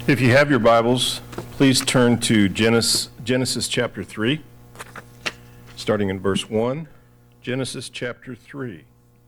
If you have your Bibles, please turn to Genesis chapter 3, starting in verse 1. Genesis chapter 3.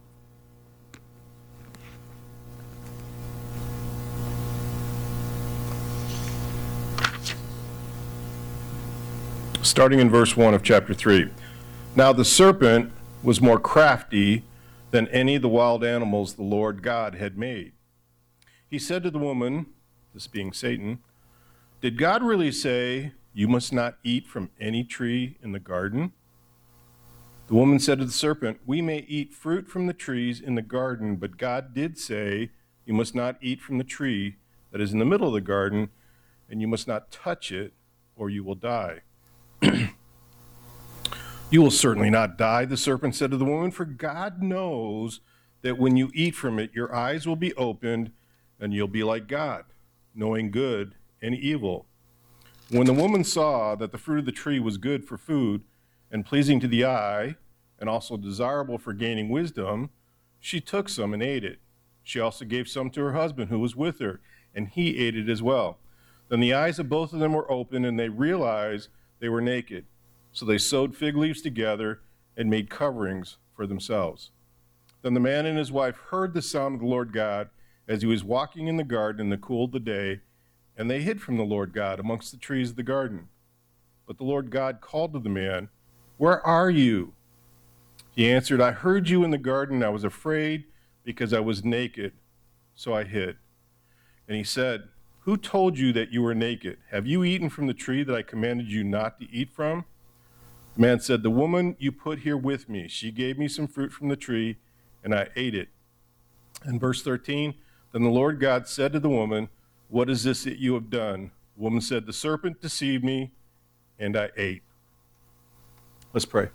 Starting in verse 1 of chapter 3. Now the serpent was more crafty than any of the wild animals the Lord God had made. He said to the woman, this being Satan, "Did God really say, 'You must not eat from any tree in the garden'?" The woman said to the serpent, "We may eat fruit from the trees in the garden, but God did say, 'You must not eat from the tree that is in the middle of the garden, and you must not touch it, or you will die.'" "You will certainly not die," the serpent said to the woman, "for God knows that when you eat from it, your eyes will be opened, and you'll be like God, knowing good and evil." When the woman saw that the fruit of the tree was good for food and pleasing to the eye and also desirable for gaining wisdom, she took some and ate it. She also gave some to her husband who was with her, and he ate it as well. Then the eyes of both of them were opened, and they realized they were naked. So they sewed fig leaves together and made coverings for themselves. Then the man and his wife heard the sound of the Lord God as he was walking in the garden in the cool of the day, and they hid from the Lord God amongst the trees of the garden. But the Lord God called to the man, "Where are you?" He answered, "I heard you in the garden. I was afraid because I was naked, so I hid." And he said, "Who told you that you were naked? Have you eaten from the tree that I commanded you not to eat from?" The man said, "The woman you put here with me, she gave me some fruit from the tree, and I ate it." In verse 13, then the Lord God said to the woman, "What is this that you have done?" The woman said, "The serpent deceived me, and I ate." Let's pray.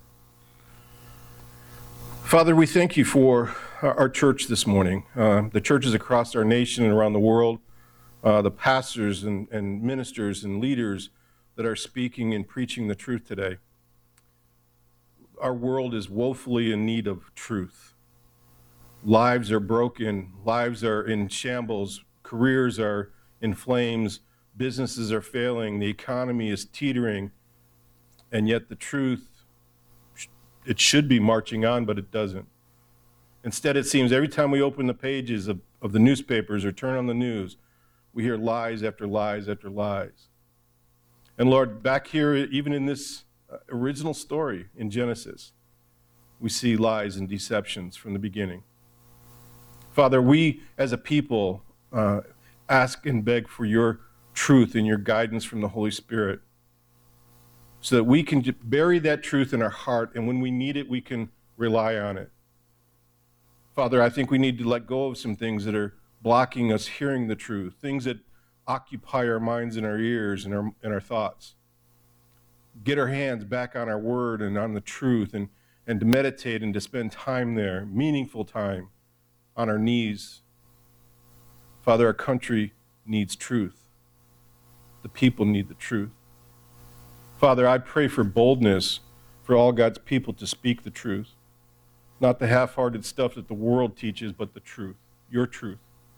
Father, we thank you for our church this morning, the churches across our nation and around the world, the pastors and ministers and leaders that are speaking and preaching the truth today. Our world is woefully in need of truth. Lives are broken, lives are in shambles, careers are in flames, businesses are failing, the economy is teetering, and yet the truth, it should be marching on, but it doesn't. Instead, it seems every time we open the pages of the newspapers or turn on the news, we hear lies after lies after lies. And Lord, back here, even in this original story in Genesis, we see lies and deceptions from the beginning. Father, we as a people ask and beg for your truth and your guidance from the Holy Spirit so that we can bury that truth in our heart, and when we need it, we can rely on it. Father, I think we need to let go of some things that are blocking us hearing the truth, things that occupy our minds and our ears and our thoughts. Get our hands back on our word and on the truth, and to meditate and to spend time there, meaningful time, on our knees. Father, our country needs truth. The people need the truth. Father, I pray for boldness for all God's people to speak the truth, not the half-hearted stuff that the world teaches, but the truth, your truth.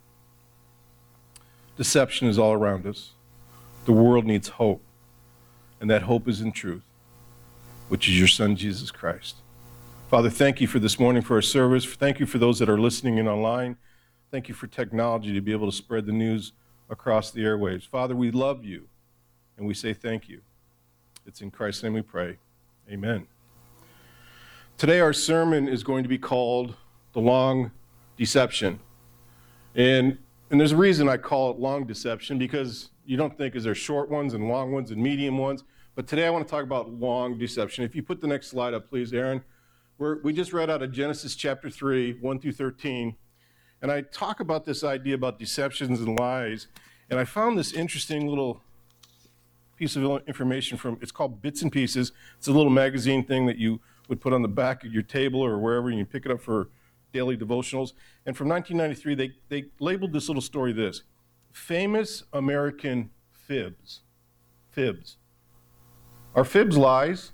Deception is all around us. The world needs hope, and that hope is in truth, which is your Son, Jesus Christ. Father, thank you for this morning, for our service. Thank you for those that are listening in online. Thank you for technology to be able to spread the news across the airwaves. Father, we love you, and we say thank you. It's in Christ's name we pray. Amen. Today our sermon is going to be called The Long Deception. And there's a reason I call it long deception, because you don't think is there short ones and long ones and medium ones. But today I want to talk about long deception. If you put the next slide up, please, Aaron. We just read out of Genesis chapter 3, 1 through 13. And I talk about this idea about deceptions and lies. And I found this interesting little piece of information it's called Bits and Pieces. It's a little magazine thing that you would put on the back of your table or wherever, and you pick it up for daily devotionals. And from 1993, they labeled this little story this: Famous American Fibs. Fibs. Are fibs lies?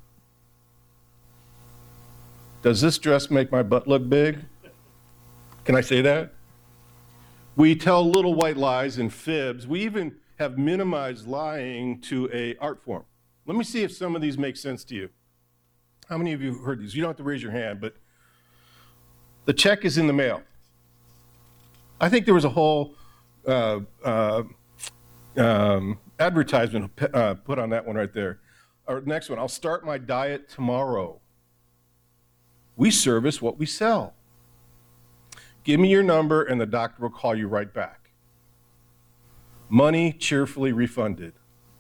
Does this dress make my butt look big? Can I say that? We tell little white lies and fibs. We even have minimized lying to an art form. Let me see if some of these make sense to you. How many of you have heard these? You don't have to raise your hand, but the check is in the mail. I think there was a whole advertisement put on that one right there. Or next one, I'll start my diet tomorrow. We service what we sell. Give me your number and the doctor will call you right back. Money cheerfully refunded.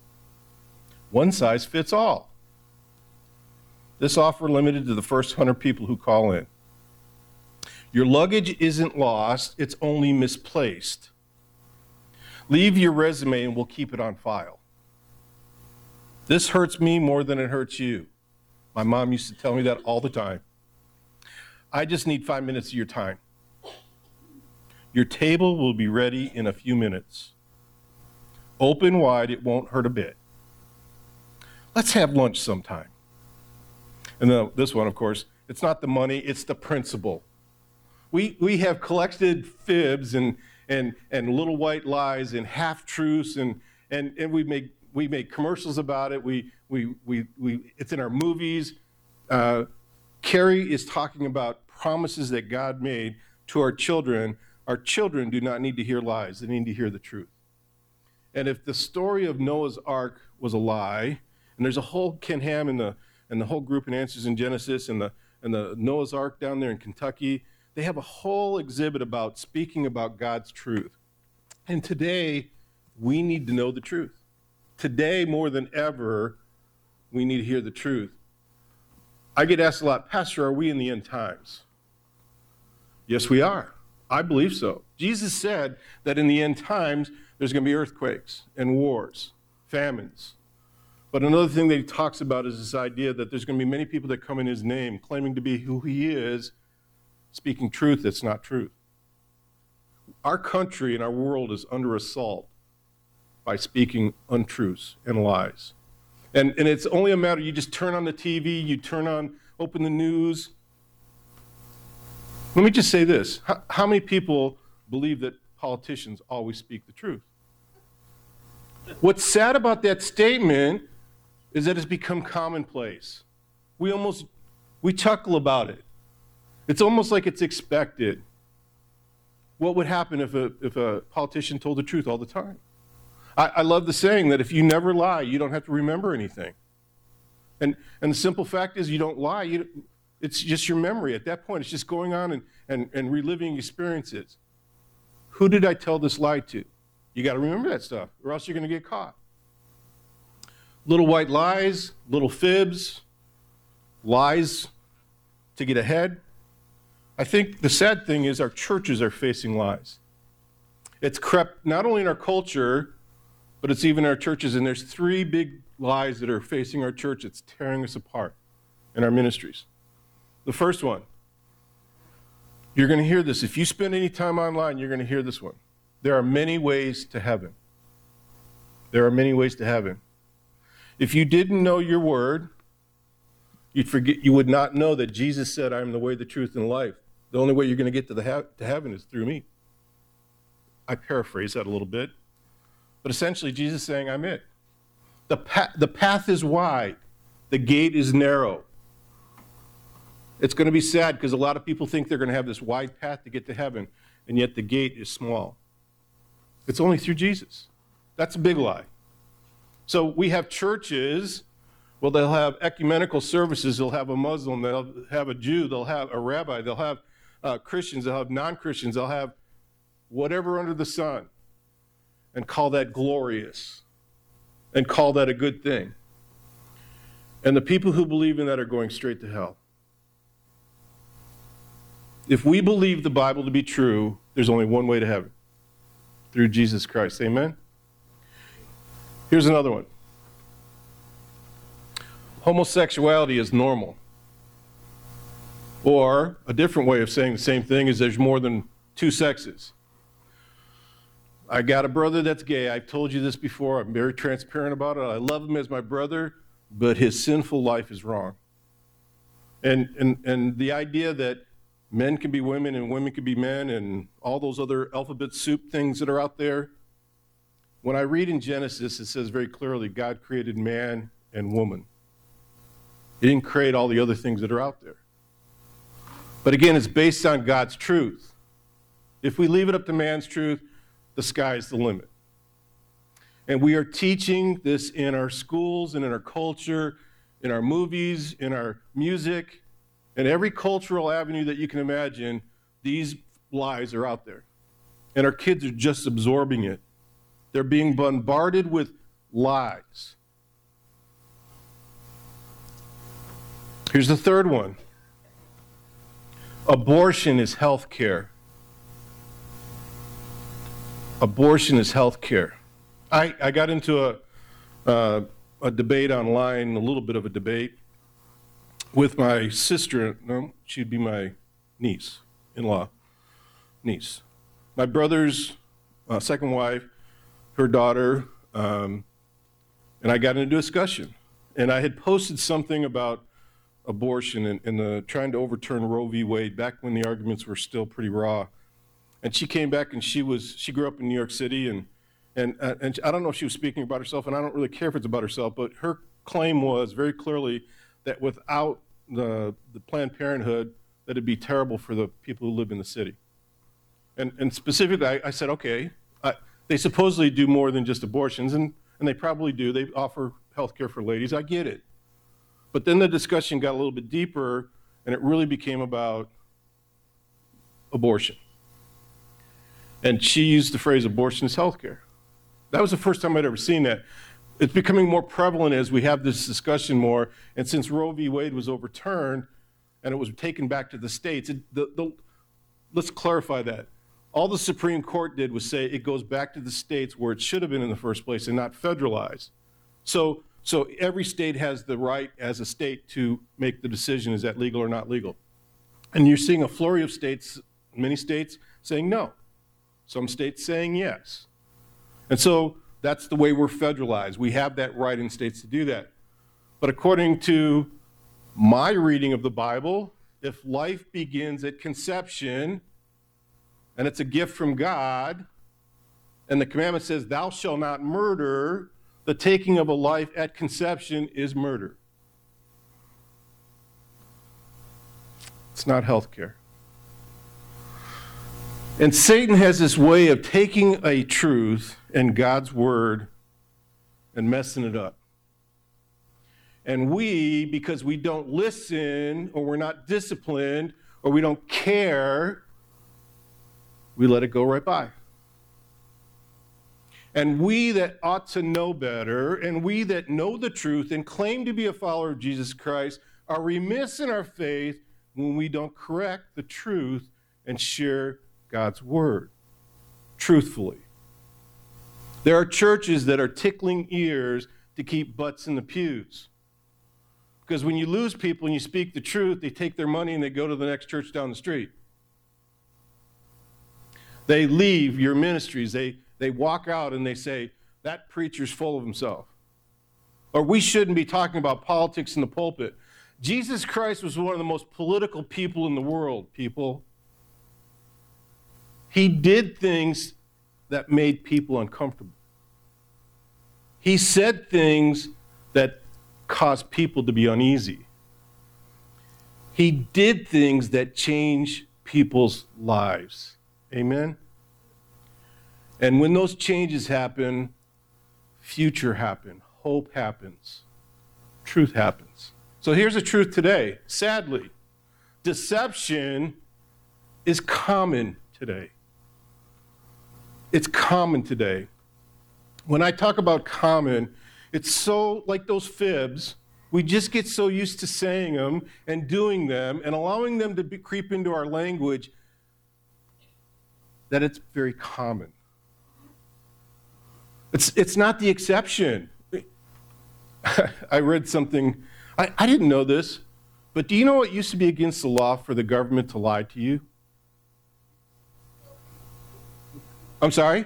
One size fits all. This offer limited to the first 100 people who call in. Your luggage isn't lost, it's only misplaced. Leave your resume and we'll keep it on file. This hurts me more than it hurts you. My mom used to tell me that all the time. I just need 5 minutes of your time. Your table will be ready in a few minutes. Open wide, it won't hurt a bit. Let's have lunch sometime. And then this one, of course, it's not the money, it's the principle. We have collected fibs and little white lies and half-truths, and we make commercials about it. It's in our movies. Carrie is talking about promises that God made to our children. Our children do not need to hear lies. They need to hear the truth. And if the story of Noah's Ark was a lie, and there's a whole Ken Ham and the whole group in Answers in Genesis and the Noah's Ark down there in Kentucky, they have a whole exhibit about speaking about God's truth. And today, we need to know the truth. Today, more than ever, we need to hear the truth. I get asked a lot, Pastor, are we in the end times? Yes, we are. I believe so. Jesus said that in the end times, there's going to be earthquakes and wars, famines. But another thing that he talks about is this idea that there's going to be many people that come in his name, claiming to be who he is, speaking truth that's not truth. Our country and our world is under assault by speaking untruths and lies. And it's only a matter, you just turn on the TV, open the news. Let me just say this. How many people believe that politicians always speak the truth? What's sad about that statement is that it's become commonplace. We chuckle about it. It's almost like it's expected. What would happen if a politician told the truth all the time? I love the saying that if you never lie, you don't have to remember anything. And the simple fact is you don't lie. It's just your memory. At that point, it's just going on and reliving experiences. Who did I tell this lie to? You got to remember that stuff, or else you're going to get caught. Little white lies, little fibs, lies to get ahead. I think the sad thing is our churches are facing lies. It's crept not only in our culture, but it's even in our churches. And there's 3 big lies that are facing our church that's tearing us apart in our ministries. The first one, you're going to hear this. If you spend any time online, you're going to hear this one. There are many ways to heaven. There are many ways to heaven. If you didn't know your word, you would not know that Jesus said, I am the way, the truth, and life. The only way you're going to get to heaven is through me. I paraphrase that a little bit. But essentially, Jesus is saying, I'm it. The path is wide. The gate is narrow. It's going to be sad because a lot of people think they're going to have this wide path to get to heaven, and yet the gate is small. It's only through Jesus. That's a big lie. So we have churches, well, they'll have ecumenical services. They'll have a Muslim, they'll have a Jew, they'll have a rabbi, they'll have Christians, they'll have non-Christians, they'll have whatever under the sun, and call that glorious, and call that a good thing. And the people who believe in that are going straight to hell. If we believe the Bible to be true, there's only one way to heaven, through Jesus Christ. Amen? Here's another one. Homosexuality is normal. Or a different way of saying the same thing is there's more than 2 sexes. I got a brother that's gay. I've told you this before. I'm very transparent about it. I love him as my brother, but his sinful life is wrong. And the idea that men can be women and women can be men and all those other alphabet soup things that are out there, When I read in Genesis, it says very clearly God created man and woman. He didn't create all the other things that are out there. But again, it's based on God's truth. If we leave it up to man's truth, the sky's the limit. And we are teaching this in our schools and in our culture, in our movies, in our music, in every cultural avenue that you can imagine. These lies are out there. And our kids are just absorbing it. They're being bombarded with lies. Here's the third one. Abortion is health care. Abortion is health care. I got into a debate online, a little bit of a debate, with my sister. No, she'd be my niece-in-law, niece. My brother's second wife, her daughter, and I got into a discussion. And I had posted something about abortion and trying to overturn Roe v. Wade back when the arguments were still pretty raw. And she came back and she grew up in New York City and I don't know if she was speaking about herself, and I don't really care if it's about herself, but her claim was very clearly that without the Planned Parenthood, that it'd be terrible for the people who live in the city. And specifically, I said, okay, they supposedly do more than just abortions, and they probably do. They offer health care for ladies. I get it. But then the discussion got a little bit deeper, and it really became about abortion. And she used the phrase, abortion is health care. That was the first time I'd ever seen that. It's becoming more prevalent as we have this discussion more, and since Roe v. Wade was overturned and it was taken back to the states, let's clarify that. All the Supreme Court did was say it goes back to the states where it should have been in the first place and not federalized. So every state has the right as a state to make the decision, is that legal or not legal? And you're seeing a flurry of states, many states, saying no. Some states saying yes. And so that's the way we're federalized. We have that right in states to do that. But according to my reading of the Bible, if life begins at conception, and it's a gift from God, and the commandment says, thou shalt not murder, the taking of a life at conception is murder. It's not health care. And Satan has this way of taking a truth and God's word and messing it up. And we, because we don't listen, or we're not disciplined, or we don't care, we let it go right by. And we that ought to know better, and we that know the truth and claim to be a follower of Jesus Christ, are remiss in our faith when we don't correct the truth and share God's word truthfully. There are churches that are tickling ears to keep butts in the pews. Because when you lose people and you speak the truth, they take their money and they go to the next church down the street. They leave your ministries. They walk out and they say, that preacher's full of himself. Or we shouldn't be talking about politics in the pulpit. Jesus Christ was one of the most political people in the world, people. He did things that made people uncomfortable. He said things that caused people to be uneasy. He did things that changed people's lives. Amen? And when those changes happen, future happens, hope happens, truth happens. So here's the truth today. Sadly, deception is common today. It's common today. When I talk about common, it's so like those fibs. We just get so used to saying them and doing them and allowing them to creep into our language that it's very common. It's not the exception. I read something, I didn't know this, but do you know it used to be against the law for the government to lie to you? I'm sorry?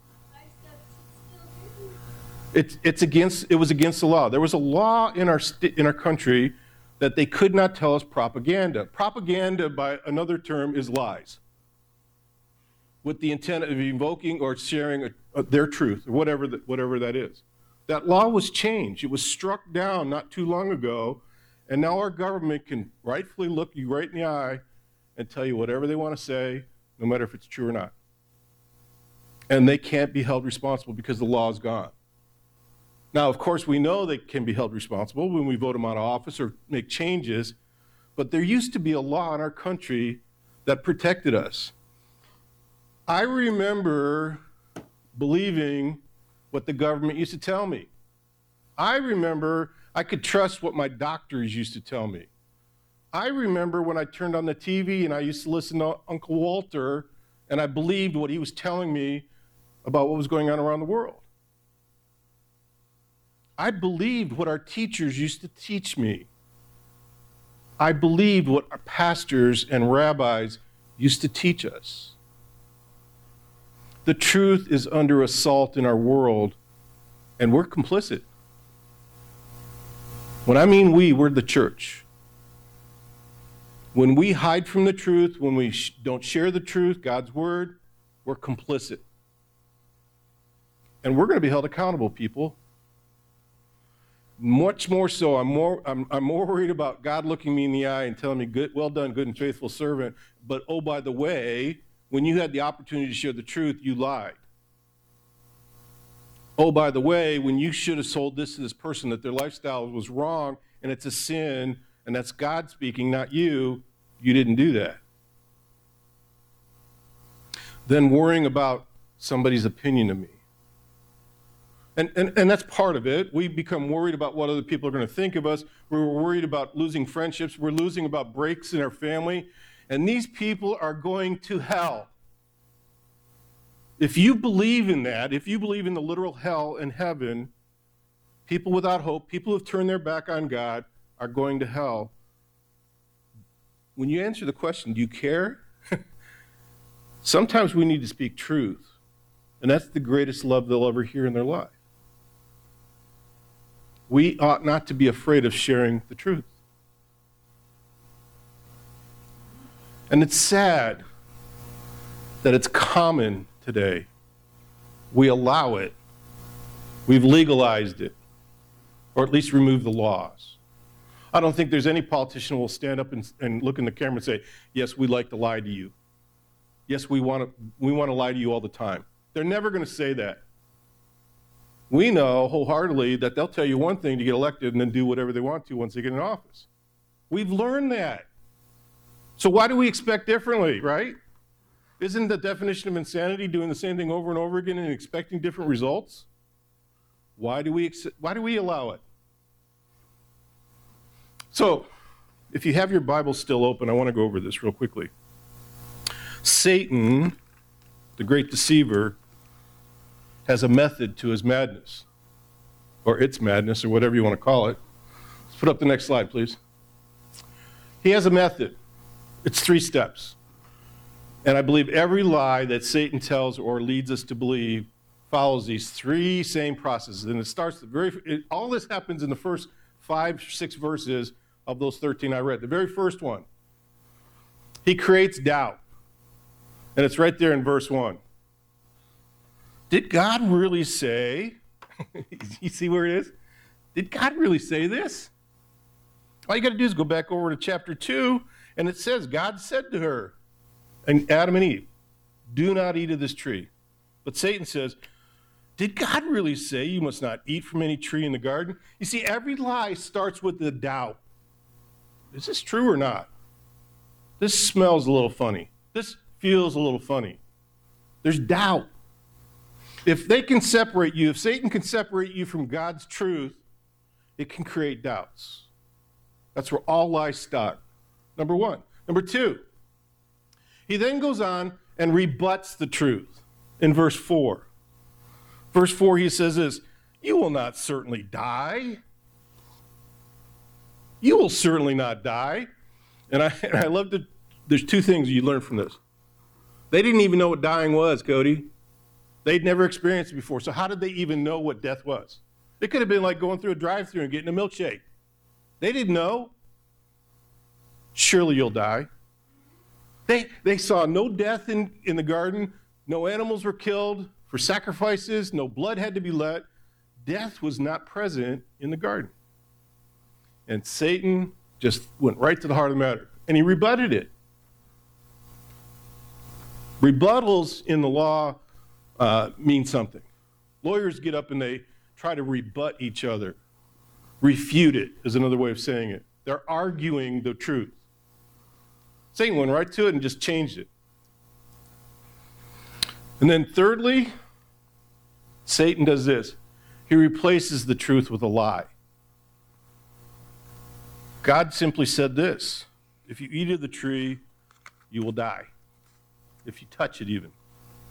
It was against the law. There was a law in our country that they could not tell us propaganda. Propaganda, by another term, is lies. with the intent of invoking or sharing their truth, or whatever that is. That law was changed. It was struck down not too long ago, and now our government can rightfully look you right in the eye and tell you whatever they want to say, no matter if it's true or not. And they can't be held responsible because the law is gone. Now, of course, we know they can be held responsible when we vote them out of office or make changes, but there used to be a law in our country that protected us. I remember believing what the government used to tell me. I remember I could trust what my doctors used to tell me. I remember when I turned on the TV and I used to listen to Uncle Walter, and I believed what he was telling me about what was going on around the world. I believed what our teachers used to teach me. I believed what our pastors and rabbis used to teach us. The truth is under assault in our world, and we're complicit. When I mean we're the church. When we hide from the truth, when we don't share the truth, God's word, we're complicit. And we're going to be held accountable, people. Much more so, I'm more worried about God looking me in the eye and telling me, "Good, well done, good and faithful servant." But oh, by the way, when you had the opportunity to share the truth, you lied. Oh, by the way, when you should have told this to this person that their lifestyle was wrong and it's a sin and that's God speaking, not you, you didn't do that. Then worrying about somebody's opinion of me. And that's part of it. We become worried about what other people are going to think of us. We're worried about losing friendships. We're losing about breaks in our family. And these people are going to hell. If you believe in that, if you believe in the literal hell and heaven, people without hope, people who've turned their back on God are going to hell. When you answer the question, do you care? Sometimes we need to speak truth. And that's the greatest love they'll ever hear in their life. We ought not to be afraid of sharing the truth. And it's sad that it's common today. We allow it. We've legalized it, or at least removed the laws. I don't think there's any politician who will stand up and look in the camera and say, "Yes, we like to lie to you. Yes, we want to lie to you all the time." They're never going to say that. We know wholeheartedly that they'll tell you one thing to get elected and then do whatever they want to once they get in office. We've learned that. So why do we expect differently, right? Isn't the definition of insanity doing the same thing over and over again and expecting different results? Why do we allow it? So, if you have your Bible still open, I want to go over this real quickly. Satan, the great deceiver, has a method to his madness, or its madness, or whatever you want to call it. Let's put up the next slide, please. He has a method. It's 3 steps. And I believe every lie that Satan tells or leads us to believe follows these 3 same processes. And it starts, all this happens in the first 5, 6 verses of those 13 I read. The very first one, he creates doubt. And it's right there in verse 1. Did God really say, you see where it is? Did God really say this? All you got to do is go back over to chapter 2, and it says, God said to her, and Adam and Eve, "Do not eat of this tree." But Satan says, did God really say you must not eat from any tree in the garden? You see, every lie starts with the doubt. Is this true or not? This smells a little funny. This feels a little funny. There's doubt. If they can separate you, if Satan can separate you from God's truth, it can create doubts. That's where all lies start. Number 1. Number 2, he then goes on and rebuts the truth in verse 4. Verse 4, he says this, "You will not certainly die. You will certainly not die." And I love that there's 2 things you learn from this. They didn't even know what dying was, Cody. They'd never experienced it before. So how did they even know what death was? It could have been like going through a drive-thru and getting a milkshake. They didn't know. Surely you'll die. They saw no death in the garden. No animals were killed for sacrifices. No blood had to be let. Death was not present in the garden. And Satan just went right to the heart of the matter, and he rebutted it. Rebuttals in the law mean something. Lawyers get up and they try to rebut each other. Refute it is another way of saying it. They're arguing the truth. Satan went right to it and just changed it. And then thirdly, Satan does this. He replaces the truth with a lie. God simply said this: if you eat of the tree, you will die. If you touch it even.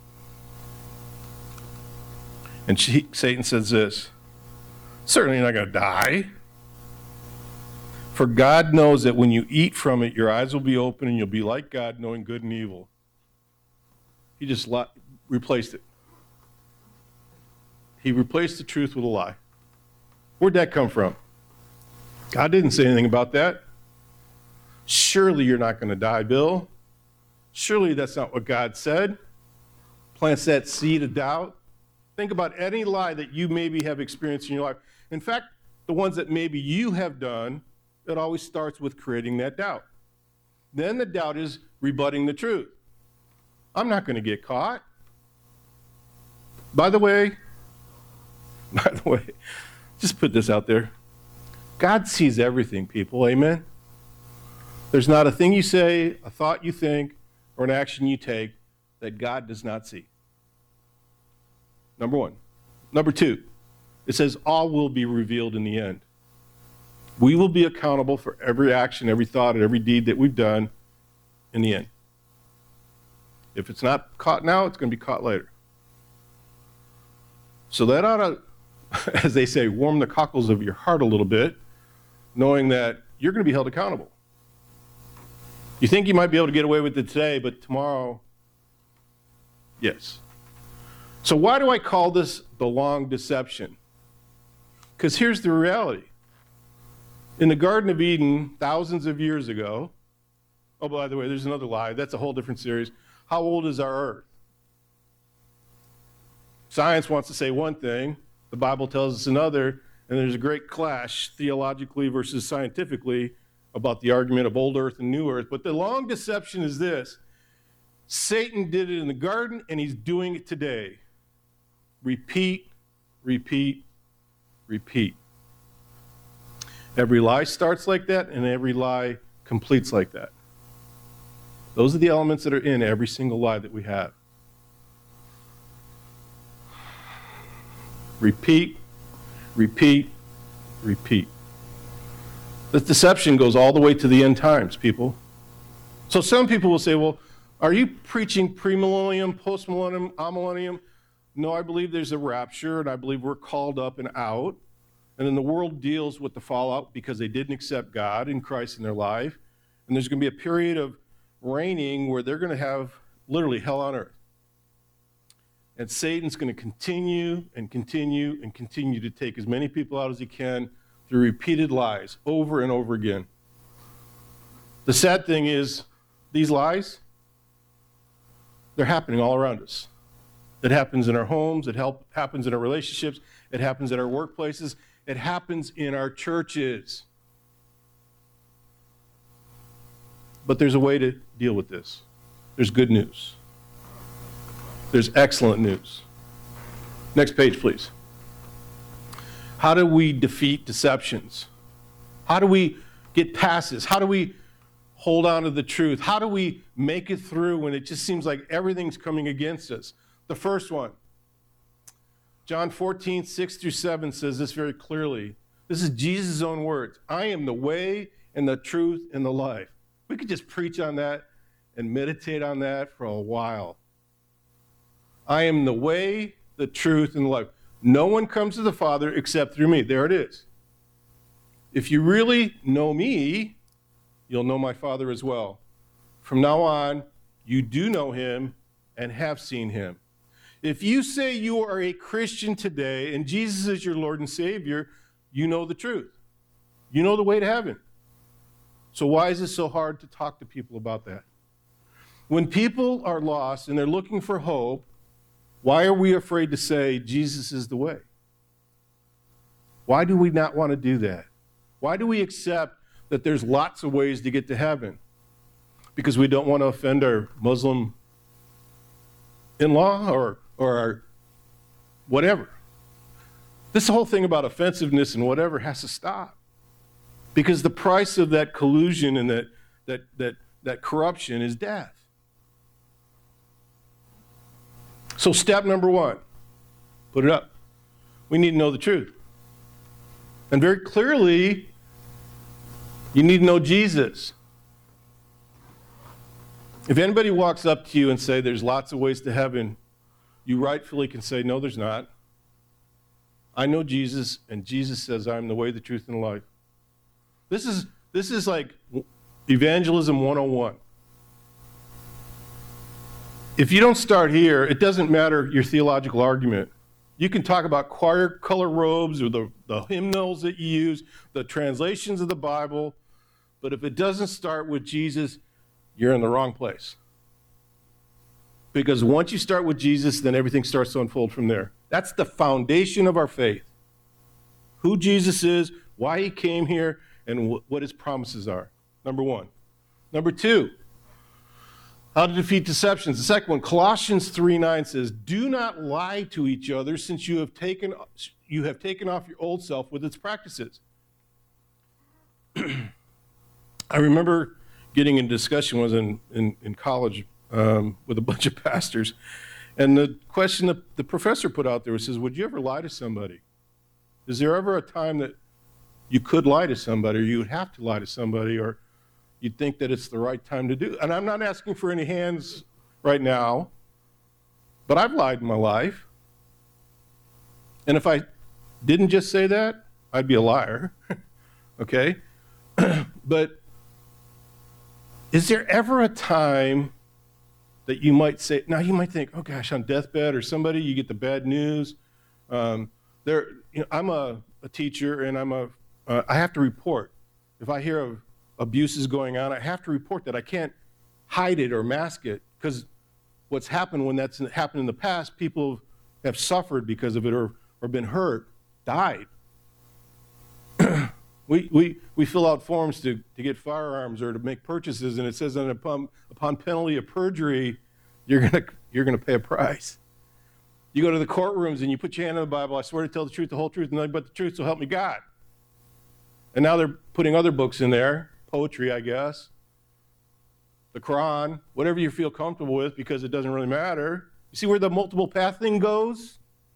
And Satan says this: certainly you're not going to die. For God knows that when you eat from it, your eyes will be open and you'll be like God, knowing good and evil. He just replaced it. He replaced the truth with a lie. Where'd that come from? God didn't say anything about that. Surely you're not going to die, Bill. Surely that's not what God said. Plants that seed of doubt. Think about any lie that you maybe have experienced in your life. In fact, the ones that maybe you have done, it always starts with creating that doubt. Then the doubt is rebutting the truth. I'm not going to get caught. By the way, just put this out there. God sees everything, people. Amen? There's not a thing you say, a thought you think, or an action you take that God does not see. Number one. Number two, it says all will be revealed in the end. We will be accountable for every action, every thought, and every deed that we've done in the end. If it's not caught now, it's going to be caught later. So that ought to, as they say, warm the cockles of your heart a little bit, knowing that you're going to be held accountable. You think you might be able to get away with it today, but tomorrow, yes. So why do I call this the long deception? Because here's the reality. In the Garden of Eden, thousands of years ago, oh, by the way, there's another lie. That's a whole different series. How old is our earth? Science wants to say one thing, the Bible tells us another, and there's a great clash theologically versus scientifically about the argument of old earth and new earth. But the long deception is this: Satan did it in the garden, and he's doing it today. Repeat, repeat, repeat. Every lie starts like that, and every lie completes like that. Those are the elements that are in every single lie that we have. Repeat, repeat, repeat. This deception goes all the way to the end times, people. So some people will say, well, are you preaching premillennium, postmillennium, amillennium? No, I believe there's a rapture, and I believe we're called up and out. And then the world deals with the fallout because they didn't accept God and Christ in their life. And there's going to be a period of reigning where they're going to have literally hell on earth. And Satan's going to continue and continue and continue to take as many people out as he can through repeated lies over and over again. The sad thing is, these lies, they're happening all around us. It happens in our homes, it happens in our relationships, it happens in our workplaces, it happens in our churches. But there's a way to deal with this. There's good news. There's excellent news. Next page, please. How do we defeat deceptions? How do we get past this? How do we hold on to the truth? How do we make it through when it just seems like everything's coming against us? The first one, John 14, 6-7 says this very clearly. This is Jesus' own words. I am the way and the truth and the life. We could just preach on that and meditate on that for a while. I am the way, the truth, and the life. No one comes to the Father except through me. There it is. If you really know me, you'll know my Father as well. From now on, you do know him and have seen him. If you say you are a Christian today and Jesus is your Lord and Savior, you know the truth. You know the way to heaven. So why is it so hard to talk to people about that? When people are lost and they're looking for hope, Why are we afraid to say Jesus is the way? Why do we not want to do that? Why do we accept that there's lots of ways to get to heaven? Because we don't want to offend our Muslim in-law or our whatever. This whole thing about offensiveness and whatever has to stop. Because the price of that collusion and that corruption is death. So step number one, put it up. We need to know the truth. And very clearly, you need to know Jesus. If anybody walks up to you and say there's lots of ways to heaven, you rightfully can say, no, there's not. I know Jesus, and Jesus says I'm the way, the truth, and the life. This is like evangelism 101. If you don't start here, it doesn't matter your theological argument. You can talk about choir color robes or the hymnals that you use, the translations of the Bible, but if it doesn't start with Jesus, you're in the wrong place. Because once you start with Jesus, then everything starts to unfold from there. That's the foundation of our faith. Who Jesus is, why he came here, and what his promises are. Number one. Number two, how to defeat deceptions. The second one, Colossians 3:9 says, do not lie to each other since you have taken off your old self with its practices. I remember getting in discussion was in college with a bunch of pastors, and the question that the professor put out there says, would you ever lie to somebody? Is there ever a time that you could lie to somebody, or you would have to lie to somebody, or you'd think that it's the right time to do? And I'm not asking for any hands right now, but I've lied in my life. And if I didn't just say that, I'd be a liar, okay? But is there ever a time that you might say, now you might think, oh gosh, on deathbed or somebody, you get the bad news. I'm a teacher, and I have to report. If I hear of abuses going on, I have to report that. I can't hide it or mask it, because what's happened when that's happened in the past, people have suffered because of it or been hurt, died. We fill out forms to get firearms or to make purchases, and it says that upon penalty of perjury, you're gonna pay a price. You go to the courtrooms and you put your hand on the Bible, I swear to tell the truth, the whole truth, and nothing but the truth, so help me God. And now they're putting other books in there, poetry, I guess, the Quran, whatever you feel comfortable with, because it doesn't really matter. You see where the multiple path thing goes?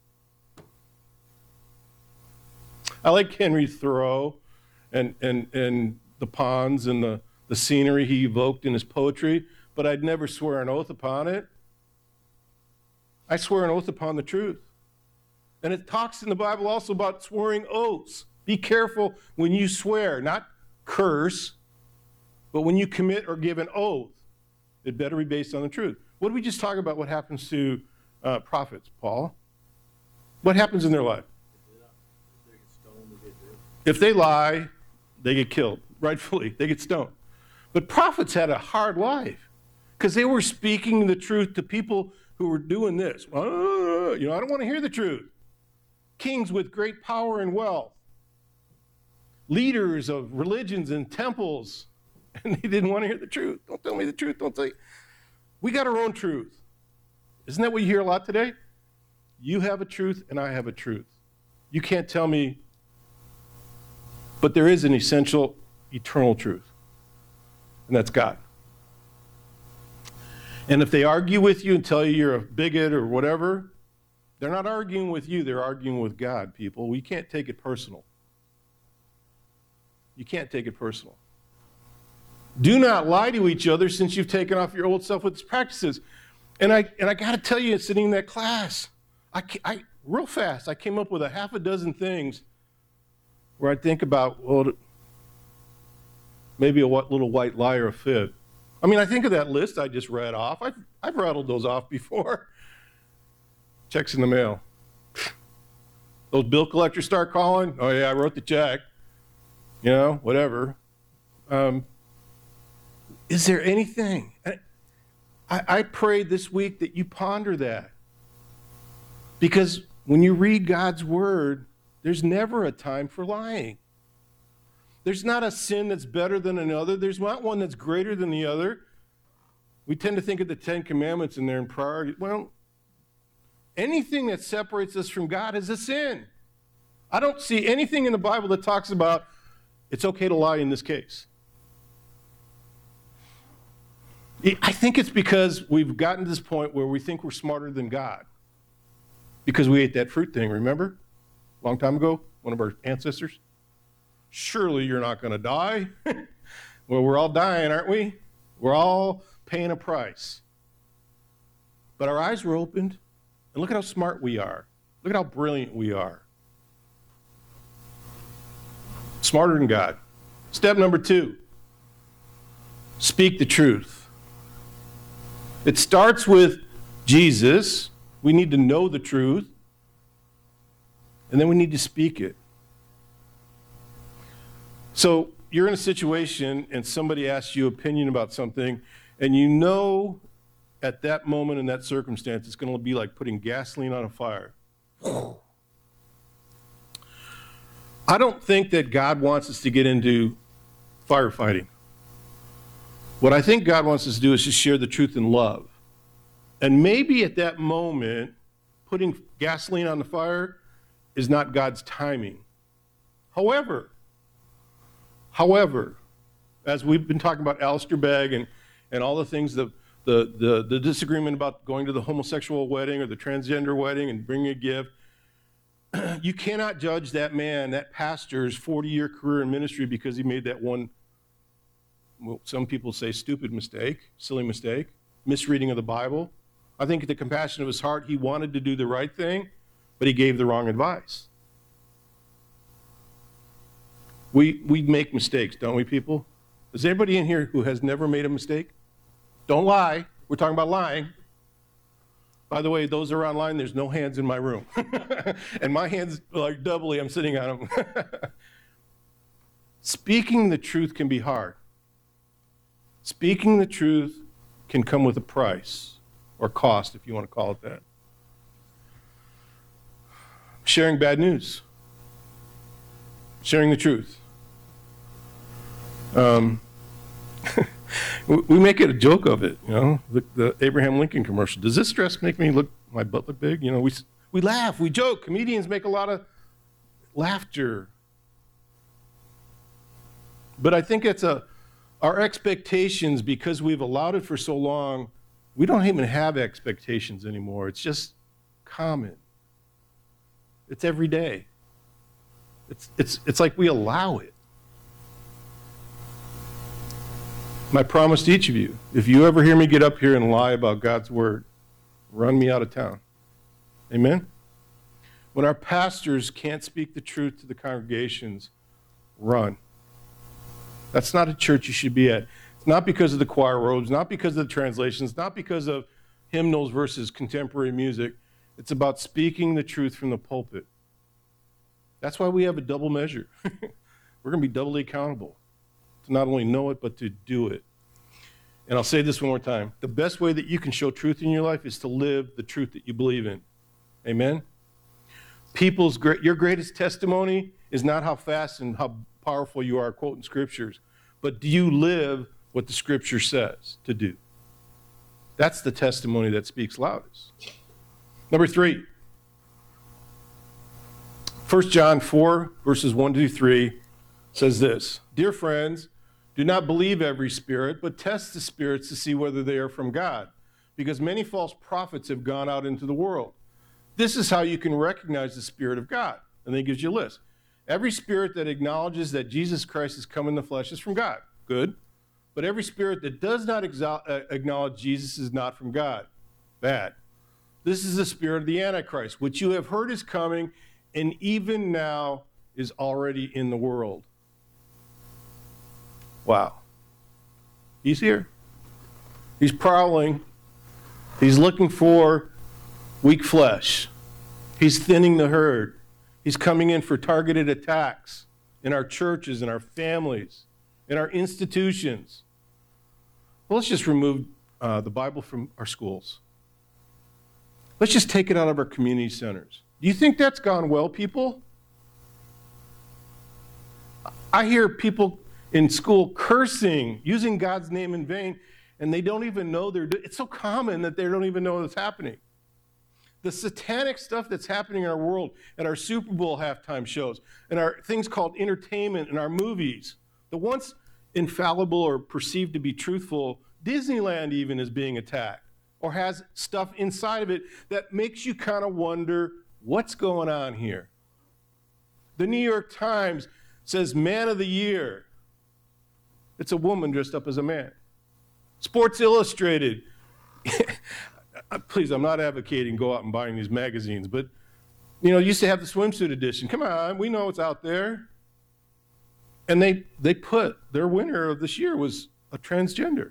I like Henry Thoreau and the ponds and the scenery he evoked in his poetry, but I'd never swear an oath upon it. I swear an oath upon the truth. And it talks in the Bible also about swearing oaths. Be careful when you swear, not curse, but when you commit or give an oath, it better be based on the truth. What did we just talk about? What happens to prophets, Paul? What happens in their life? If they lie, they get killed. Rightfully, they get stoned. But prophets had a hard life because they were speaking the truth to people who were doing this. I don't want to hear the truth. Kings with great power and wealth. Leaders of religions and temples, and they didn't want to hear the truth. Don't tell me the truth. Don't say. We got our own truth. Isn't that what you hear a lot today? You have a truth and I have a truth. You can't tell me, but there is an essential, eternal truth, and that's God. And if they argue with you and tell you you're a bigot or whatever, they're not arguing with you, they're arguing with God, people. We can't take it personal. You can't take it personal. Do not lie to each other since you've taken off your old self with its practices. And I got to tell you, sitting in that class, I real fast, I came up with a half a dozen things where I think about, well, maybe a little white lie or a fib. I mean, I think of that list I just read off. I've rattled those off before. Checks in the mail. Those bill collectors start calling. Oh yeah, I wrote the check. Whatever. Is there anything? I pray this week that you ponder that. Because when you read God's word, there's never a time for lying. There's not a sin that's better than another. There's not one that's greater than the other. We tend to think of the Ten Commandments and they're in priority. Well, anything that separates us from God is a sin. I don't see anything in the Bible that talks about it's okay to lie in this case. I think it's because we've gotten to this point where we think we're smarter than God. Because we ate that fruit thing, remember? A long time ago, one of our ancestors. Surely you're not going to die. Well, we're all dying, aren't we? We're all paying a price. But our eyes were opened, and look at how smart we are. Look at how brilliant we are. Smarter than God. Step number 2, speak the truth. It starts with Jesus. We need to know the truth, and then we need to speak it. So you're in a situation and somebody asks you opinion about something, and you know at that moment in that circumstance it's going to be like putting gasoline on a fire. I don't think that God wants us to get into firefighting. What I think God wants us to do is just share the truth in love. And maybe at that moment, putting gasoline on the fire is not God's timing. However, as we've been talking about Alistair Begg and all the things, the disagreement about going to the homosexual wedding or the transgender wedding and bringing a gift, you cannot judge that man, that pastor's 40-year career in ministry because he made that one, well, some people say stupid mistake, silly mistake, misreading of the Bible. I think at the compassion of his heart, he wanted to do the right thing, but he gave the wrong advice. We make mistakes, don't we, people? Is anybody in here who has never made a mistake? Don't lie. We're talking about lying. By the way, those are online, there's no hands in my room. And my hands are like doubly, I'm sitting on them. Speaking the truth can be hard. Speaking the truth can come with a price, or cost, if you want to call it that. Sharing bad news. Sharing the truth. We make it a joke of it, you know, the Abraham Lincoln commercial. Does this dress make my butt look big? You know, we laugh, we joke. Comedians make a lot of laughter. But I think it's our expectations, because we've allowed it for so long, we don't even have expectations anymore. It's just common. It's every day. It's like we allow it. My promise to each of you, if you ever hear me get up here and lie about God's word, run me out of town. Amen? When our pastors can't speak the truth to the congregations, run. That's not a church you should be at. It's not because of the choir robes, not because of the translations, not because of hymnals versus contemporary music. It's about speaking the truth from the pulpit. That's why we have a double measure. We're going to be doubly accountable to not only know it, but to do it. And I'll say this one more time. The best way that you can show truth in your life is to live the truth that you believe in. Amen? Your greatest testimony is not how fast and how powerful you are quoting scriptures, but do you live what the scripture says to do? That's the testimony that speaks loudest. Number 3. 1 John 4, verses 1 to 3 says this: Dear friends, do not believe every spirit, but test the spirits to see whether they are from God, because many false prophets have gone out into the world. This is how you can recognize the Spirit of God. And then he gives you a list. Every spirit that acknowledges that Jesus Christ has come in the flesh is from God. Good. But every spirit that does not acknowledge Jesus is not from God. Bad. This is the spirit of the Antichrist, which you have heard is coming, and even now is already in the world. Wow. He's here. He's prowling. He's looking for weak flesh. He's thinning the herd. He's coming in for targeted attacks in our churches, in our families, in our institutions. Well, let's just remove the Bible from our schools. Let's just take it out of our community centers. Do you think that's gone well, people? I hear people in school cursing, using God's name in vain, and they don't even know it's so common that they don't even know what's happening. The satanic stuff that's happening in our world at our Super Bowl halftime shows and our things called entertainment and our movies, the once infallible or perceived to be truthful, Disneyland even is being attacked or has stuff inside of it that makes you kind of wonder what's going on here. The New York Times says Man of the Year. It's a woman dressed up as a man. Sports Illustrated. Please, I'm not advocating go out and buying these magazines, but used to have the swimsuit edition. Come on, we know it's out there. And they put their winner of this year was a transgender.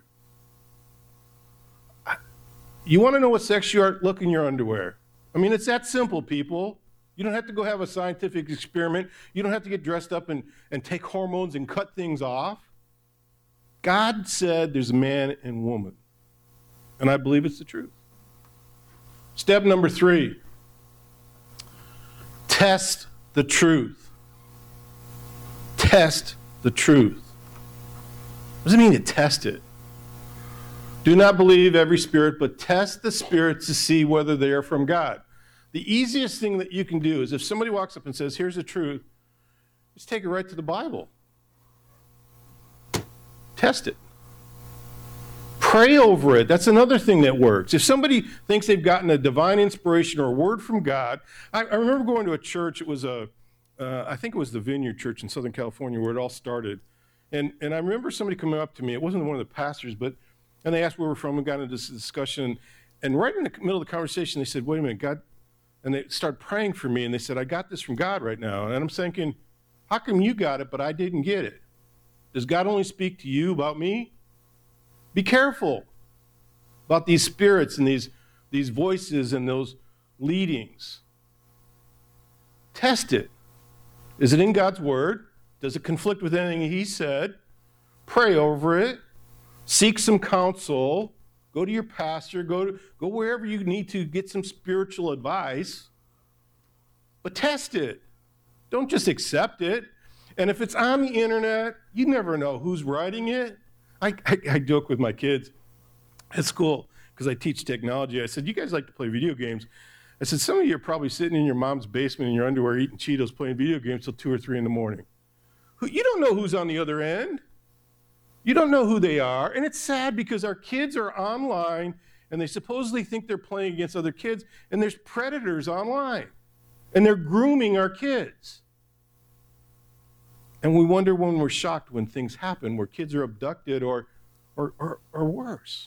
You want to know what sex you are? Look in your underwear. I mean, it's that simple, people. You don't have to go have a scientific experiment. You don't have to get dressed up and take hormones and cut things off. God said there's a man and woman. And I believe it's the truth. Step number 3, test the truth. Test the truth. What does it mean to test it? Do not believe every spirit, but test the spirits to see whether they are from God. The easiest thing that you can do is if somebody walks up and says, here's the truth, just take it right to the Bible. Test it. Pray over it. That's another thing that works. If somebody thinks they've gotten a divine inspiration or a word from God, I remember going to a church. It was I think it was the Vineyard Church in Southern California where it all started. And I remember somebody coming up to me. It wasn't one of the pastors, and they asked where we're from and got into this discussion. And right in the middle of the conversation, they said, wait a minute, God. And they started praying for me, and they said, I got this from God right now. And I'm thinking, how come you got it, but I didn't get it? Does God only speak to you about me? Be careful about these spirits and these voices and those leadings. Test it. Is it in God's word? Does it conflict with anything he said? Pray over it. Seek some counsel. Go to your pastor. Go wherever you need to get some spiritual advice. But test it. Don't just accept it. And if it's on the internet, you never know who's writing it. I joke with my kids at school because I teach technology. I said, you guys like to play video games. I said, some of you are probably sitting in your mom's basement in your underwear eating Cheetos playing video games till 2 or 3 in the morning. You don't know who's on the other end. You don't know who they are. And it's sad because our kids are online and they supposedly think they're playing against other kids, and there's predators online. And they're grooming our kids. And we wonder when we're shocked when things happen where kids are abducted or worse.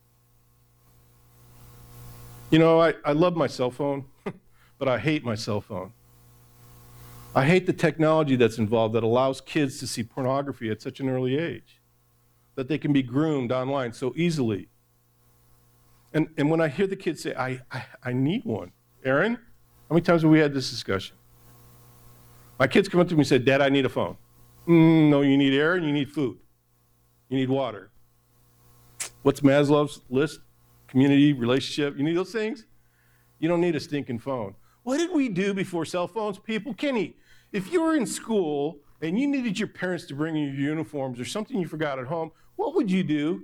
I love my cell phone, but I hate my cell phone. I hate the technology that's involved that allows kids to see pornography at such an early age, that they can be groomed online so easily. And when I hear the kids say, I need one. Aaron, how many times have we had this discussion? My kids come up to me and say, Dad, I need a phone. No, you need air and you need food. You need water. What's Maslow's list? Community, relationship. You need those things? You don't need a stinking phone. What did we do before cell phones, people? Kenny, if you were in school and you needed your parents to bring you your uniforms or something you forgot at home, what would you do?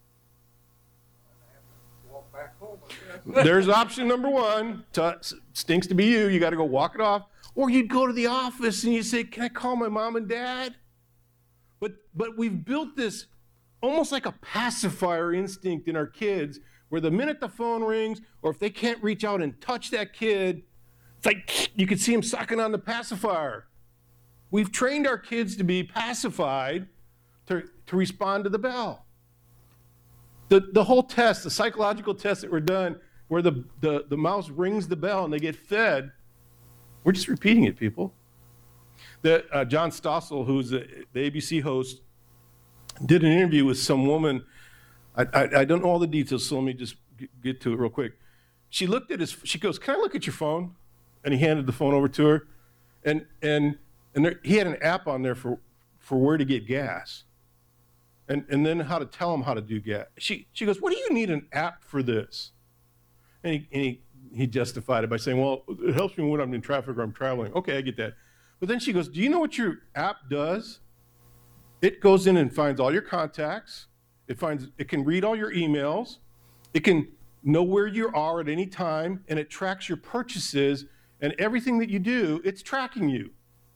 Walk back home. There's option number 1. Stinks to be you. You got to go walk it off. Or you'd go to the office and you say, can I call my mom and dad? But we've built this almost like a pacifier instinct in our kids where the minute the phone rings or if they can't reach out and touch that kid, it's like you can see them sucking on the pacifier. We've trained our kids to be pacified to respond to the bell. The whole test, the psychological tests that were done where the mouse rings the bell and they get fed, we're just repeating it, people. John Stossel, who's the ABC host, did an interview with some woman. I don't know all the details, so let me just get to it real quick. She looked at she goes, can I look at your phone? And he handed the phone over to her. And he had an app on there for where to get gas. And then how to tell him how to do gas. She goes, what do you need an app for this? And he he justified it by saying, well, it helps me when I'm in traffic or I'm traveling. Okay, I get that. But then she goes, do you know what your app does? It goes in and finds all your contacts. It can read all your emails. It can know where you are at any time, and it tracks your purchases, and everything that you do, it's tracking you.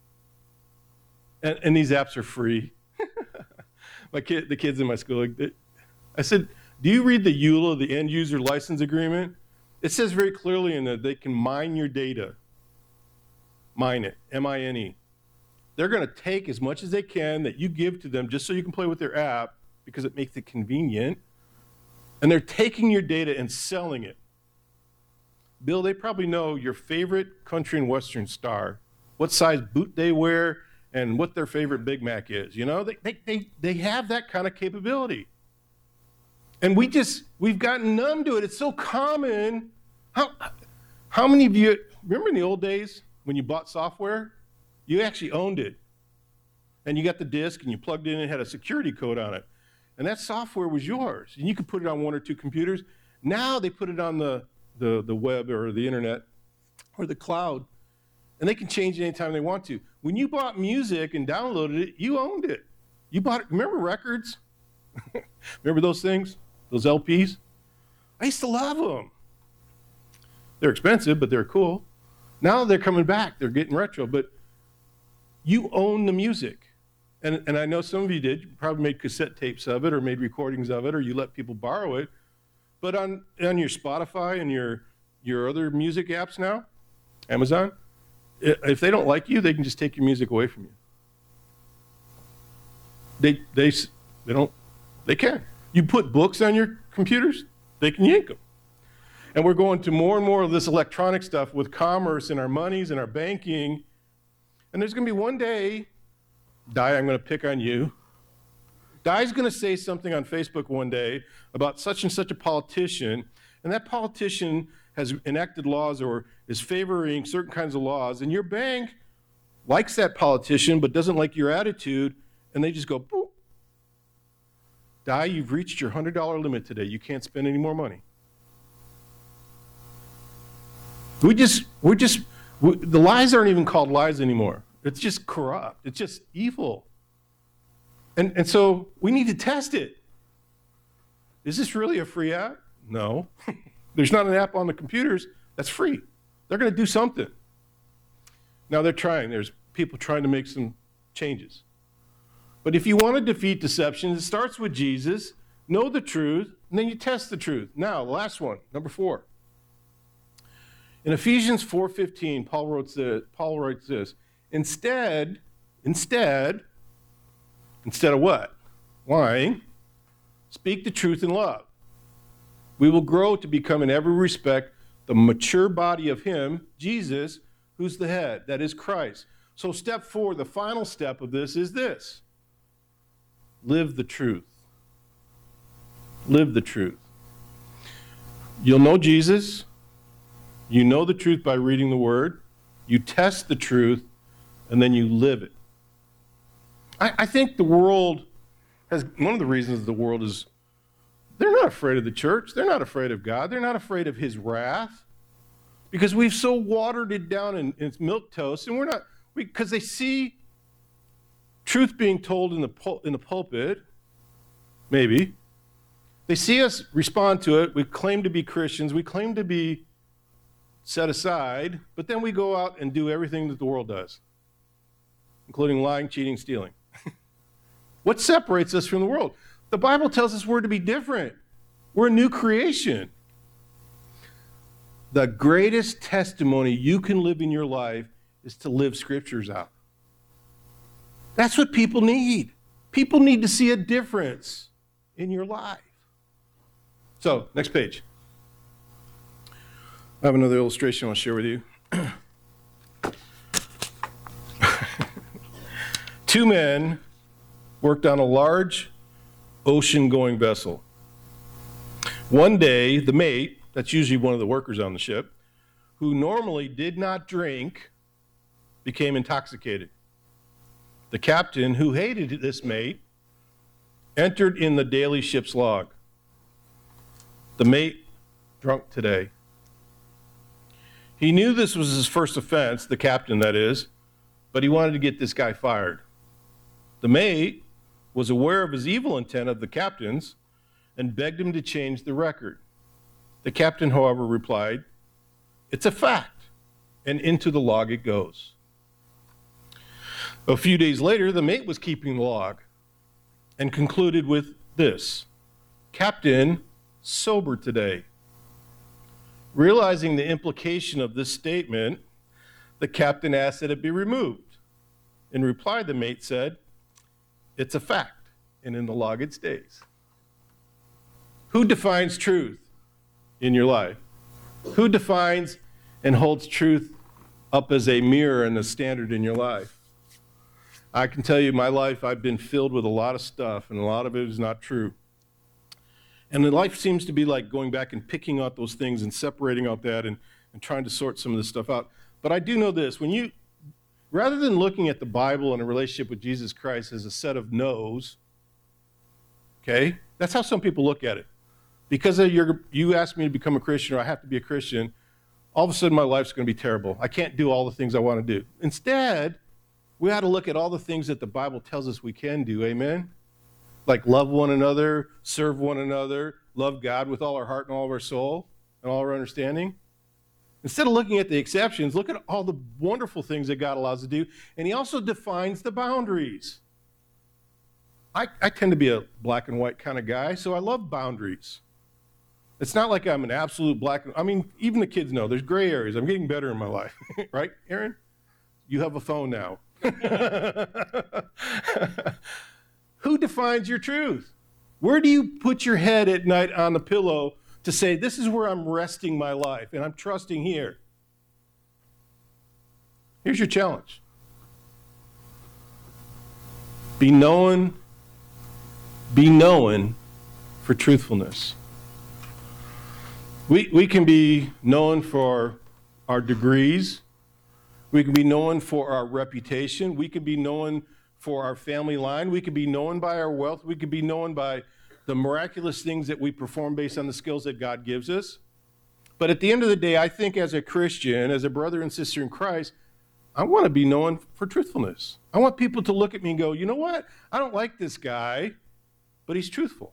And these apps are free. The kids in my school, I said, do you read the EULA, the end user license agreement? It says very clearly in there they can mine your data. Mine it, M-I-N-E. They're going to take as much as they can that you give to them just so you can play with their app because it makes it convenient. And they're taking your data and selling it. Bill, they probably know your favorite country and western star, what size boot they wear, and what their favorite Big Mac is. You know, they have that kind of capability. And we've gotten numb to it. It's so common. How many of you, remember in the old days when you bought software? You actually owned it. And you got the disk and you plugged it in and it had a security code on it. And that software was yours. And you could put it on one or two computers. Now they put it on the web or the internet or the cloud. And they can change it anytime they want to. When you bought music and downloaded it, you owned it. You bought it. Remember records? Remember those things? Those LPs? I used to love them. They're expensive, but they're cool. Now they're coming back. They're getting retro. But you own the music. And I know some of you did. You probably made cassette tapes of it or made recordings of it or you let people borrow it. But on your Spotify and your other music apps now, Amazon, if they don't like you, they can just take your music away from you. They can. You put books on your computers, they can yank them. And we're going to more and more of this electronic stuff with commerce and our monies and our banking. And there's going to be one day, Di, I'm going to pick on you. Di's going to say something on Facebook one day about such and such a politician, and that politician has enacted laws or is favoring certain kinds of laws, and your bank likes that politician but doesn't like your attitude, and they just go, boop. Di, you've reached your $100 limit today. You can't spend any more money. The lies aren't even called lies anymore. It's just corrupt. It's just evil. And so we need to test it. Is this really a free app? No. There's not an app on the computers that's free. They're going to do something. Now they're trying. There's people trying to make some changes. But if you want to defeat deception, it starts with Jesus, know the truth, and then you test the truth. Now, the last one, number 4. In Ephesians 4:15, Paul writes this, Instead of what? Lying, speak the truth in love. We will grow to become in every respect the mature body of him, Jesus, who's the head, that is Christ. So step 4, the final step of this is this. Live the truth. Live the truth. You'll know Jesus. You know the truth by reading the word. You test the truth, and then you live it. I think the world has, one of the reasons the world is, they're not afraid of the church. They're not afraid of God. They're not afraid of his wrath. Because we've so watered it down in its milquetoast, and because they see truth being told in the pulpit, maybe. They see us respond to it. We claim to be Christians. We claim to be set aside, but then we go out and do everything that the world does, including lying, cheating, stealing. What separates us from the world? The Bible tells us we're to be different. We're a new creation. The greatest testimony you can live in your life is to live scriptures out. That's what people need. People need to see a difference in your life. So, next page. I have another illustration I want to share with you. 2 men worked on a large ocean-going vessel. One day, the mate, that's usually one of the workers on the ship, who normally did not drink, became intoxicated. The captain, who hated this mate, entered in the daily ship's log. The mate drunk today. He knew this was his first offense, the captain that is, but he wanted to get this guy fired. The mate was aware of his evil intent of the captain's and begged him to change the record. The captain, however, replied, "It's a fact," and into the log it goes. A few days later, the mate was keeping the log and concluded with this: "Captain, sober today." Realizing the implication of this statement, the captain asked that it be removed. In reply, the mate said, "It's a fact, and in the log it stays." Who defines truth in your life? Who defines and holds truth up as a mirror and a standard in your life? I can tell you my life, I've been filled with a lot of stuff, and a lot of it is not true. And life seems to be like going back and picking out those things and separating out that and trying to sort some of this stuff out. But I do know this, rather than looking at the Bible and a relationship with Jesus Christ as a set of no's, okay, that's how some people look at it. Because you asked me to become a Christian, or I have to be a Christian, all of a sudden my life's going to be terrible. I can't do all the things I want to do. Instead, we ought to look at all the things that the Bible tells us we can do, amen? Like love one another, serve one another, love God with all our heart and all of our soul and all our understanding. Instead of looking at the exceptions, look at all the wonderful things that God allows us to do. And he also defines the boundaries. I tend to be a black and white kind of guy, so I love boundaries. It's not like I'm an absolute even the kids know there's gray areas. I'm getting better in my life, right, Aaron? You have a phone now. Who defines your truth? Where do you put your head at night on the pillow to say, this is where I'm resting my life and I'm trusting here? Here's your challenge. Be known for truthfulness. We can be known for our degrees. We can be known for our reputation. We can be known for our family line. We can be known by our wealth. We can be known by the miraculous things that we perform based on the skills that God gives us. But at the end of the day, I think as a Christian, as a brother and sister in Christ, I want to be known for truthfulness. I want people to look at me and go, you know what? I don't like this guy, but he's truthful.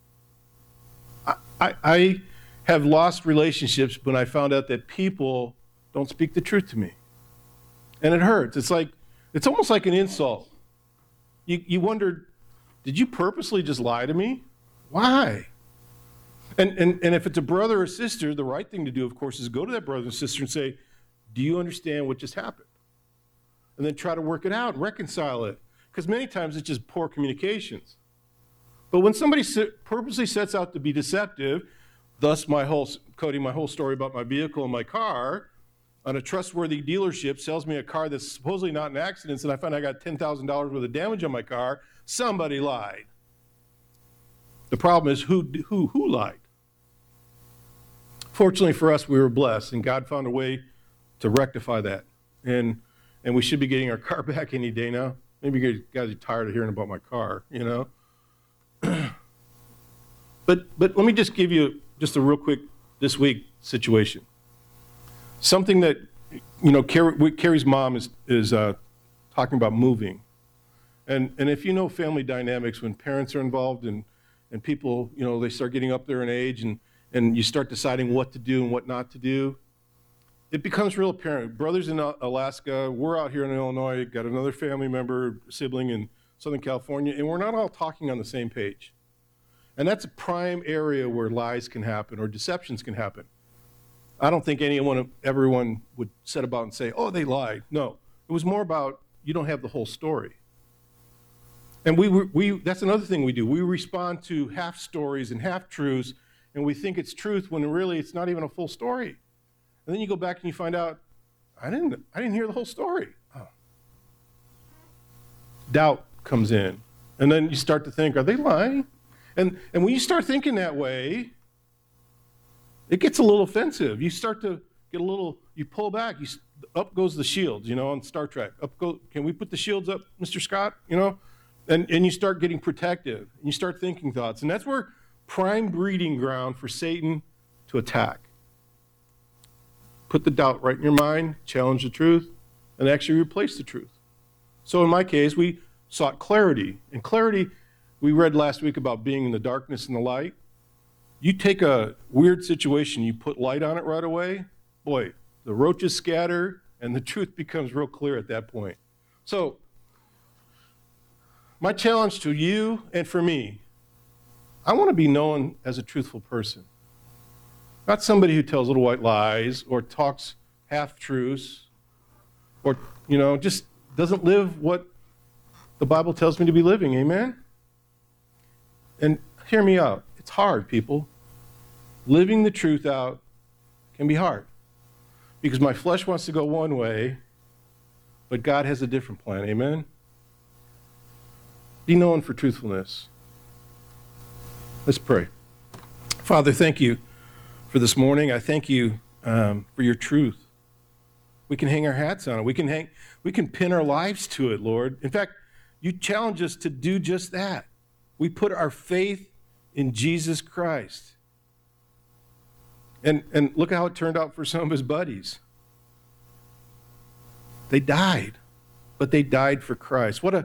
I have lost relationships when I found out that people don't speak the truth to me. And it hurts. It's almost like an insult. You wonder, did you purposely just lie to me? Why? And if it's a brother or sister, the right thing to do, of course, is go to that brother and sister and say, do you understand what just happened? And then try to work it out and reconcile it. Because many times it's just poor communications. But when somebody purposely sets out to be deceptive, thus coding my whole story about my vehicle and my car, on a trustworthy dealership sells me a car that's supposedly not an accident, and I find I got $10,000 worth of damage on my car, somebody lied. The problem is who lied? Fortunately for us, we were blessed, and God found a way to rectify that. And we should be getting our car back any day now. Maybe you guys are tired of hearing about my car, you know. But let me just give you just a real quick this week situation. Something that, Carrie's mom is talking about moving. And if you know family dynamics, when parents are involved and people, they start getting up there in age and you start deciding what to do and what not to do, it becomes real apparent. Brothers in Alaska, we're out here in Illinois, got another family member, sibling in Southern California, and we're not all talking on the same page. And that's a prime area where lies can happen or deceptions can happen. I don't think everyone would set about and say, oh, they lied. No, it was more about you don't have the whole story. And that's another thing we do. We respond to half stories and half truths, and we think it's truth when really it's not even a full story. And then you go back and you find out, I didn't hear the whole story. Oh. Doubt comes in. And then you start to think, are they lying? And when you start thinking that way, it gets a little offensive. You start to get you pull back. Up goes the shields, on Star Trek. Can we put the shields up, Mr. Scott? And you start getting protective. And you start thinking thoughts. And that's where prime breeding ground for Satan to attack. put the doubt right in your mind, challenge the truth, and actually replace the truth. So in my case, we sought clarity. And clarity, we read last week about being in the darkness and the light. You take a weird situation, you put light on it right away, boy, the roaches scatter and the truth becomes real clear at that point. So my challenge to you and for me, I want to be known as a truthful person. Not somebody who tells little white lies or talks half-truths or, just doesn't live what the Bible tells me to be living. Amen? And hear me out. It's hard, people. Living the truth out can be hard because my flesh wants to go one way, but God has a different plan. Amen? Be known for truthfulness. Let's pray. Father, thank you for this morning. I thank you for your truth. We can hang our hats on it. We can pin our lives to it, Lord. In fact, you challenge us to do just that. We put our faith in Jesus Christ. And look how it turned out for some of his buddies. They died, but they died for Christ. What a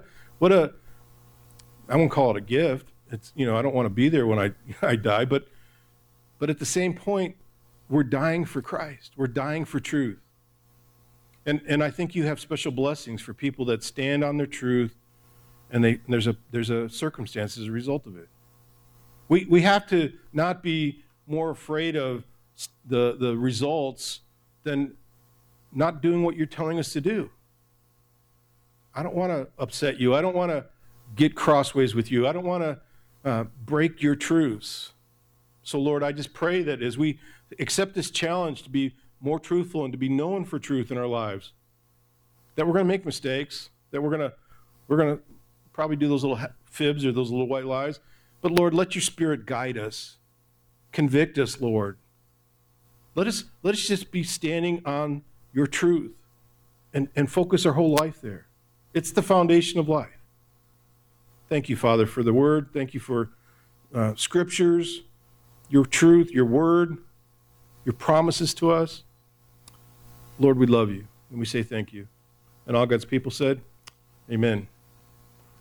I won't call it a gift. It's, I don't want to be there when I die, but at the same point, we're dying for Christ. We're dying for truth. And I think you have special blessings for people that stand on their truth, and there's a circumstance as a result of it. We have to not be more afraid of the results than not doing what you're telling us to do. I don't want to upset you. I don't want to get crossways with you. I don't want to break your truths. So, Lord, I just pray that as we accept this challenge to be more truthful and to be known for truth in our lives, that we're going to make mistakes, that we're going to probably do those little fibs or those little white lies. But, Lord, let your Spirit guide us. Convict us, Lord. Let us just be standing on your truth and focus our whole life there. It's the foundation of life. Thank you, Father, for the word. Thank you for scriptures, your truth, your word, your promises to us. Lord, we love you, and we say thank you. And all God's people said, amen.